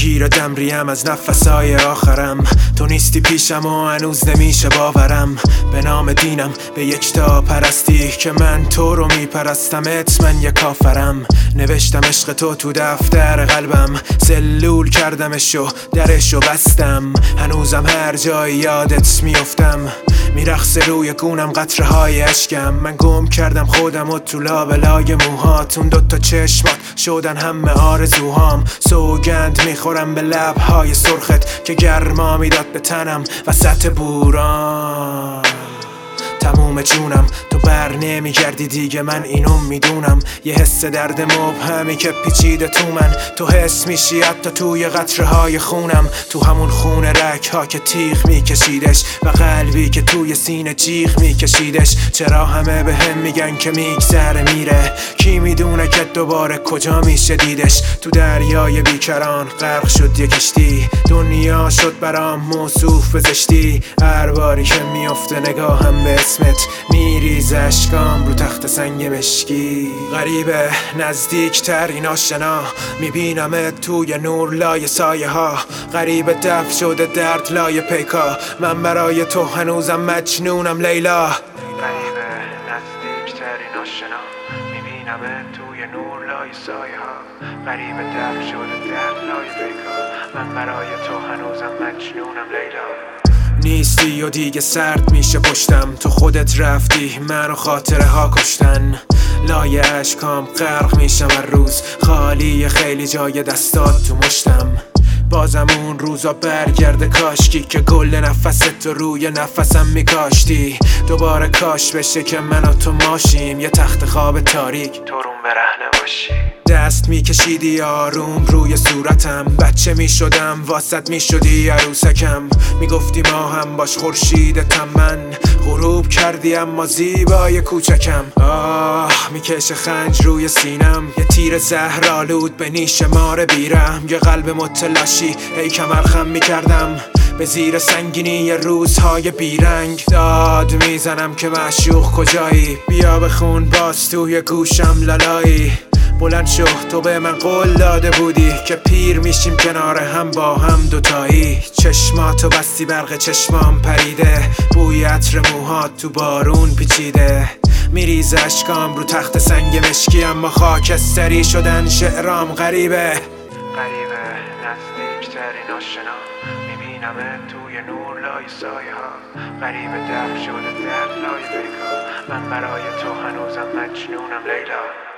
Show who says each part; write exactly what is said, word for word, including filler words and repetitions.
Speaker 1: گیر دمریم از نفسای آخرم. تو نیستی پیشم و هنوز نمیشه باورم. به نام دینم به یک تا پرستی که من تو رو میپرستمت، من یک کافرم. نوشتم عشق تو تو دفتر قلبم، سلول کردمشو درشو بستم. هنوزم هر جای یادت میافتم، میرقصه روی گونم قطره های اشکم. من گم کردم خودم و تو لابلای موهات، اون دوتا چشمات شدن همه آرزوهام. سوگند میخورم به لبهای سرخت که گرما میداد به تنم وسط بوران. تموم جونم تو بر نمیگردی دیگه، من اینو میدونم. یه حس درد مبهمی که پیچیده تو من، تو حس میشی حتی توی قطره های خونم. تو همون خون رگ ها که تیغ میکشیدش و قلبی که توی سینه جیغ میکشیدش. چرا همه به هم میگن که میگذره میره، کی میدونه که دوباره کجا میشه دیدش. تو دریای بیکران غرق شد یه کشتی، دنیا شد برام موصوف به زشتی. هر باری که میفته نگاهم به اسمت، میریزه اشکام رو تخت سنگ مشکی. غریبه نزدیکتر این آشنا، میبینمت توی نور لای سایه ها. غریبه دفع شده درد لای پیکا، من برای تو هنوزم مجنونم لیلا.
Speaker 2: غریبه نزدیکتر این آشنا، میبینمت توی نور لای سایه ها. غریبه دفع شده درد لای پیکا، من برای تو هنوزم مجنونم لیلا.
Speaker 1: نیستی و دیگه سرد میشه پشتم، تو خودت رفتی منو خاطره ها کشتن. لای اشکام غرق میشم هر روز، خالی خیلی جای دستات تو مشتم. بازم اون روزا برگرده کاشکی که گل نفست تو روی نفسم میکاشتی. دوباره کاش بشه که من و تو ماشیم یه تخت خواب تاریک،
Speaker 2: تو روم برهنه باشی.
Speaker 1: دست میکشیدی آروم روی صورتم، بچه میشدم واسط میشدی عروسکم. میگفتی ما هم باش خورشید تمن، غروب کردی اما زیبای کوچکم. آه میکشه خنج روی سینم، یه تیر زهرآلود به نیش مار بیرم. یه قلب متلاشی ای کمر خم میکردم به زیر سنگینی روزهای بیرنگ. داد میزنم که معشوق کجایی، بیا بخون باز توی گوشم لالایی. بلند شو تو به من قول داده بودی که پیر میشیم کنار هم با هم دوتایی. چشماتو بستی برق چشمام پریده، بوی عطر موهات تو بارون پیچیده. میریزه اشکام رو تخت سنگ مشکی، اما خاکستری شدن شعرام. غریبه
Speaker 2: غریبه نزدیکتر این آشنا، میبینمت توی نور لای سایه ها. غریبه دفع شده درد لای پیکا، من برای تو هنوزم مجنونم لیلا.